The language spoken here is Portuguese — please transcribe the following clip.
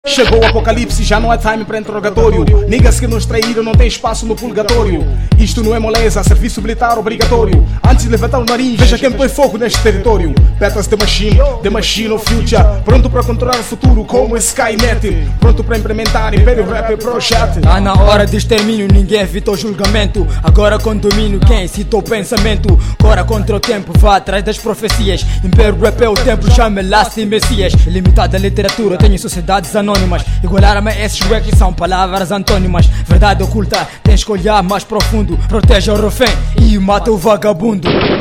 Chegou o apocalipse, já não há time para interrogatório. Niggas que nos traíram não tem espaço no purgatório. Isto não é moleza, serviço militar obrigatório. Antes de levantar o nariz, veja quem põe fogo neste território. Petas the machine of future. Pronto para controlar o futuro como Skynet. Pronto para implementar Império Rap Project. Tá na hora de extermínio, ninguém evita o julgamento. Agora com domínio, quem cita o pensamento. Cora contra o tempo, vá atrás das profecias. Império Rap é o templo, chame Lasting Messias. Ilimitada literatura, tenho sociedades anônimas. Igualar a esses que são palavras antônimas. Verdade oculta, tens que olhar mais profundo. Proteja o refém e mata o vagabundo.